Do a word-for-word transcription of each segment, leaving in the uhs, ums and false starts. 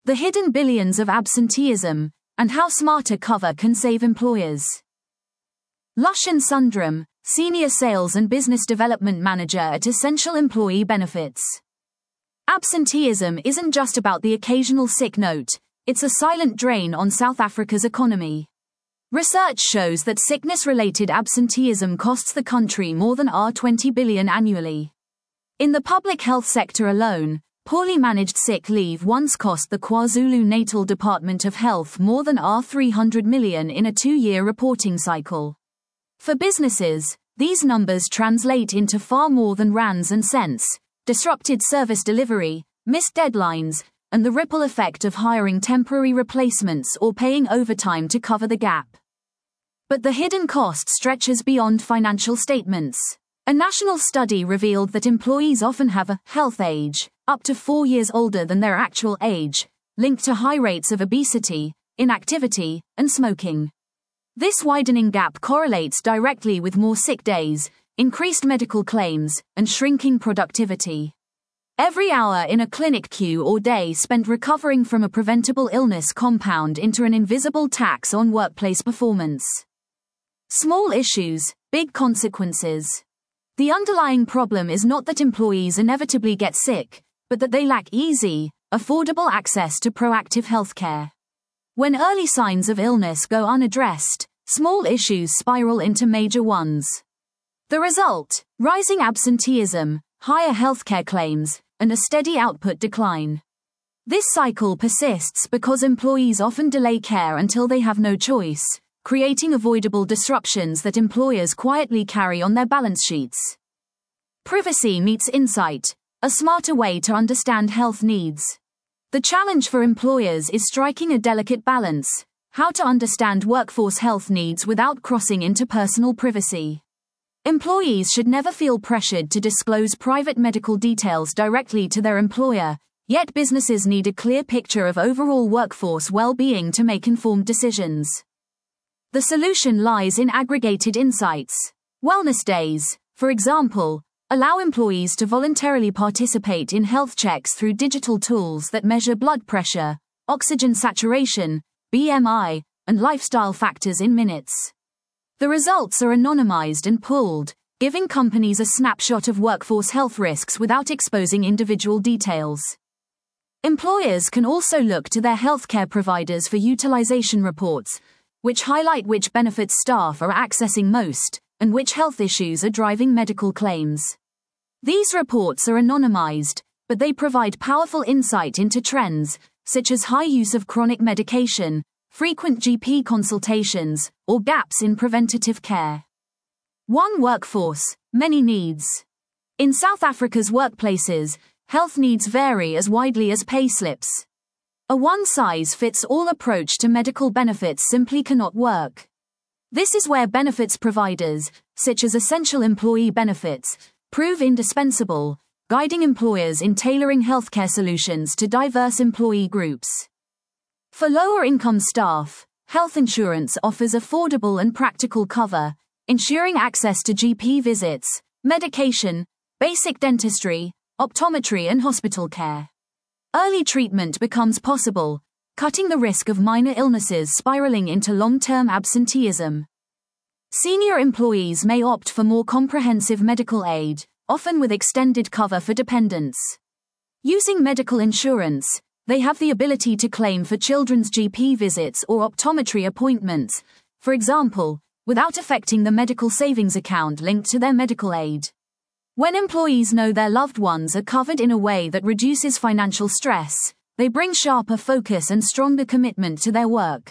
The hidden billions of absenteeism, and how smarter cover can save employers. Lushan Sundram, Senior Sales and Business Development Manager at Essential Employee Benefits. Absenteeism isn't just about the occasional sick note, it's a silent drain on South Africa's economy. Research shows that sickness-related absenteeism costs the country more than twenty billion dollars annually. In the public health sector alone, poorly managed sick leave once cost the KwaZulu-Natal Department of Health more than three hundred million dollars in a two-year reporting cycle. For businesses, these numbers translate into far more than rands and cents: disrupted service delivery, missed deadlines, and the ripple effect of hiring temporary replacements or paying overtime to cover the gap. But the hidden cost stretches beyond financial statements. A national study revealed that employees often have a health age, up to four years older than their actual age, linked to high rates of obesity, inactivity, and smoking. This widening gap correlates directly with more sick days, increased medical claims, and shrinking productivity. Every hour in a clinic queue or day spent recovering from a preventable illness compound into an invisible tax on workplace performance. Small issues, big consequences. The underlying problem is not that employees inevitably get sick, but that they lack easy, affordable access to proactive healthcare. When early signs of illness go unaddressed, small issues spiral into major ones. The result: rising absenteeism, higher healthcare claims, and a steady output decline. This cycle persists because employees often delay care until they have no choice, creating avoidable disruptions that employers quietly carry on their balance sheets. Privacy meets insight, a smarter way to understand health needs. The challenge for employers is striking a delicate balance: how to understand workforce health needs without crossing into personal privacy. Employees should never feel pressured to disclose private medical details directly to their employer, yet businesses need a clear picture of overall workforce well-being to make informed decisions. The solution lies in aggregated insights. Wellness days, for example, allow employees to voluntarily participate in health checks through digital tools that measure blood pressure, oxygen saturation, B M I, and lifestyle factors in minutes. The results are anonymized and pooled, giving companies a snapshot of workforce health risks without exposing individual details. Employers can also look to their healthcare providers for utilization reports, which highlight which benefits staff are accessing most, and which health issues are driving medical claims. These reports are anonymized, but they provide powerful insight into trends, such as high use of chronic medication, frequent G P consultations, or gaps in preventative care. One workforce, many needs. In South Africa's workplaces, health needs vary as widely as payslips. A one-size-fits-all approach to medical benefits simply cannot work. This is where benefits providers, such as Essential Employee Benefits, prove indispensable, guiding employers in tailoring healthcare solutions to diverse employee groups. For lower-income staff, health insurance offers affordable and practical cover, ensuring access to G P visits, medication, basic dentistry, optometry and hospital care. Early treatment becomes possible, cutting the risk of minor illnesses spiraling into long-term absenteeism. Senior employees may opt for more comprehensive medical aid, often with extended cover for dependents. Using medical insurance, they have the ability to claim for children's G P visits or optometry appointments, for example, without affecting the medical savings account linked to their medical aid. When employees know their loved ones are covered in a way that reduces financial stress, they bring sharper focus and stronger commitment to their work.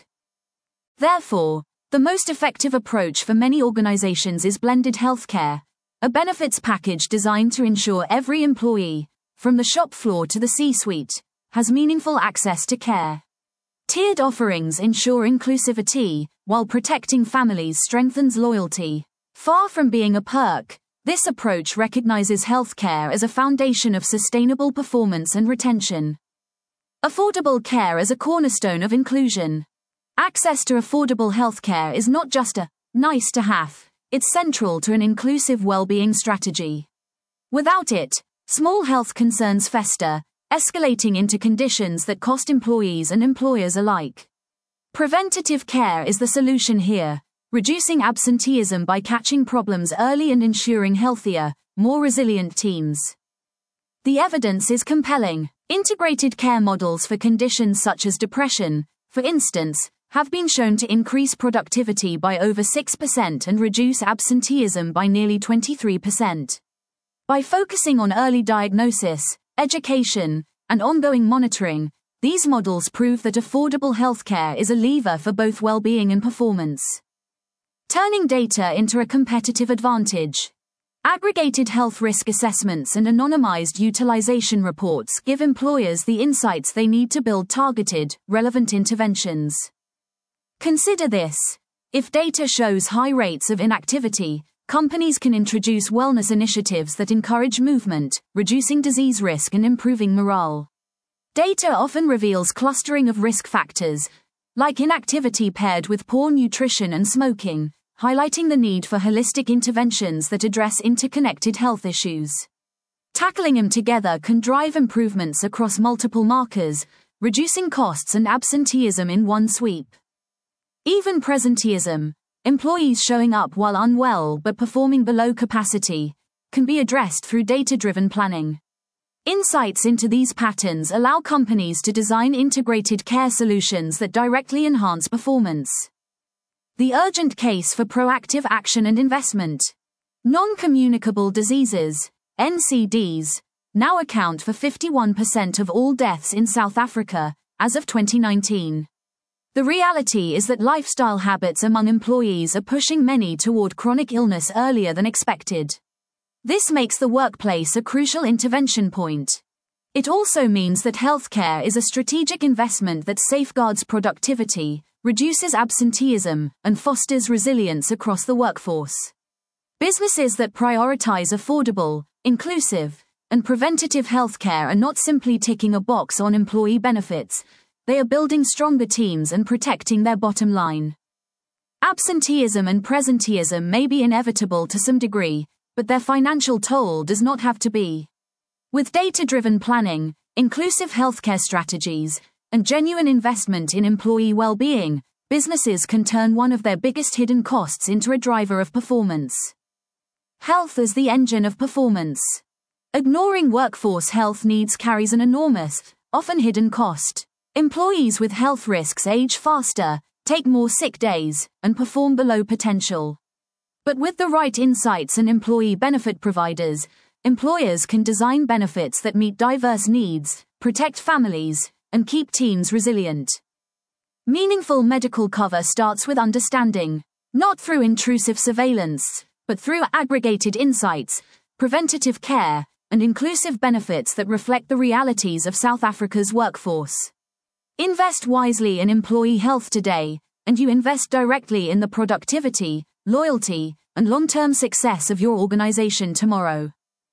Therefore, the most effective approach for many organizations is blended healthcare, a benefits package designed to ensure every employee, from the shop floor to the C-suite, has meaningful access to care. Tiered offerings ensure inclusivity, while protecting families strengthens loyalty. Far from being a perk, this approach recognizes healthcare as a foundation of sustainable performance and retention. Affordable care as a cornerstone of inclusion. Access to affordable healthcare is not just a nice to have, it's central to an inclusive well-being strategy. Without it, small health concerns fester, escalating into conditions that cost employees and employers alike. Preventative care is the solution here, reducing absenteeism by catching problems early and ensuring healthier, more resilient teams. The evidence is compelling. Integrated care models for conditions such as depression, for instance, have been shown to increase productivity by over six percent and reduce absenteeism by nearly twenty-three percent. By focusing on early diagnosis, education, and ongoing monitoring, these models prove that affordable healthcare is a lever for both well-being and performance. Turning data into a competitive advantage. Aggregated health risk assessments and anonymized utilization reports give employers the insights they need to build targeted, relevant interventions. Consider this. If data shows high rates of inactivity, companies can introduce wellness initiatives that encourage movement, reducing disease risk and improving morale. Data often reveals clustering of risk factors, like inactivity paired with poor nutrition and smoking, highlighting the need for holistic interventions that address interconnected health issues. Tackling them together can drive improvements across multiple markers, reducing costs and absenteeism in one sweep. Even presenteeism, employees showing up while unwell but performing below capacity, can be addressed through data-driven planning. Insights into these patterns allow companies to design integrated care solutions that directly enhance performance. The urgent case for proactive action and investment. Non-communicable diseases, N C Ds, now account for fifty-one percent of all deaths in South Africa, as of twenty nineteen. The reality is that lifestyle habits among employees are pushing many toward chronic illness earlier than expected. This makes the workplace a crucial intervention point. It also means that healthcare is a strategic investment that safeguards productivity, reduces absenteeism, and fosters resilience across the workforce. Businesses that prioritize affordable, inclusive, and preventative healthcare are not simply ticking a box on employee benefits, they are building stronger teams and protecting their bottom line. Absenteeism and presenteeism may be inevitable to some degree, but their financial toll does not have to be. With data-driven planning, inclusive healthcare strategies, and genuine investment in employee well-being, businesses can turn one of their biggest hidden costs into a driver of performance. Health as the engine of performance. Ignoring workforce health needs carries an enormous, often hidden cost. Employees with health risks age faster, take more sick days, and perform below potential. But with the right insights and employee benefit providers, employers can design benefits that meet diverse needs, protect families, and keep teams resilient. Meaningful medical cover starts with understanding, not through intrusive surveillance, but through aggregated insights, preventative care, and inclusive benefits that reflect the realities of South Africa's workforce. Invest wisely in employee health today, and you invest directly in the productivity, loyalty, and long-term success of your organization tomorrow.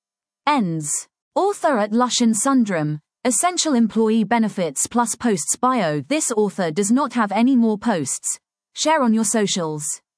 Ends. Author at Lushan Sundram, Essential Employee Benefits plus Posts Bio. This author does not have any more posts. Share on your socials.